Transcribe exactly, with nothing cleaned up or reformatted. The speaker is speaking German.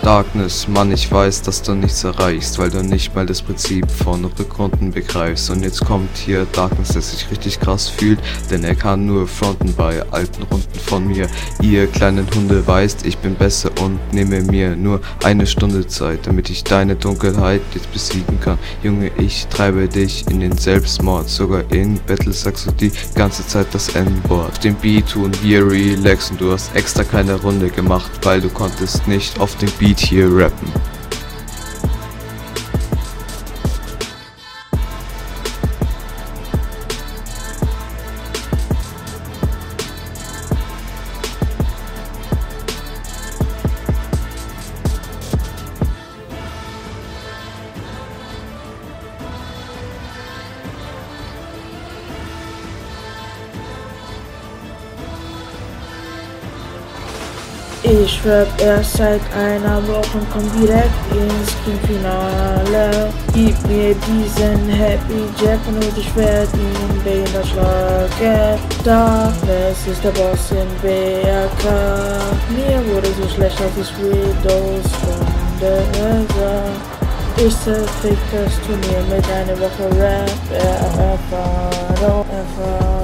Darkness, Mann, ich weiß, dass du nichts erreichst, weil du nicht mal das Prinzip von Rückrunden begreifst. Und jetzt kommt hier Darkness, der sich richtig krass fühlt, denn er kann nur fronten bei alten Runden von mir. Ihr kleinen Hunde weißt, ich bin besser und nehme mir nur eine Stunde Zeit, damit ich deine Dunkelheit jetzt besiegen kann. Junge, ich treibe dich in den Selbstmord, sogar in Battle sagst du die ganze Zeit das N-Wort. Auf dem Beat tun wir relaxen, du hast extra keine Runde gemacht, weil du konntest nicht auf dem Beat hier rappen. Ich rap erst seit einer Woche und komm direkt ins Finale. Gib mir diesen Happy Jack und ich werd ihn behindert schlagen. Darkness ist der Boss in B R K. Mir wurde so schlecht, als ich Widows von der sah. Ich zerfick das Turnier mit einer Woche Rap. Erfahrung, Erfahrung.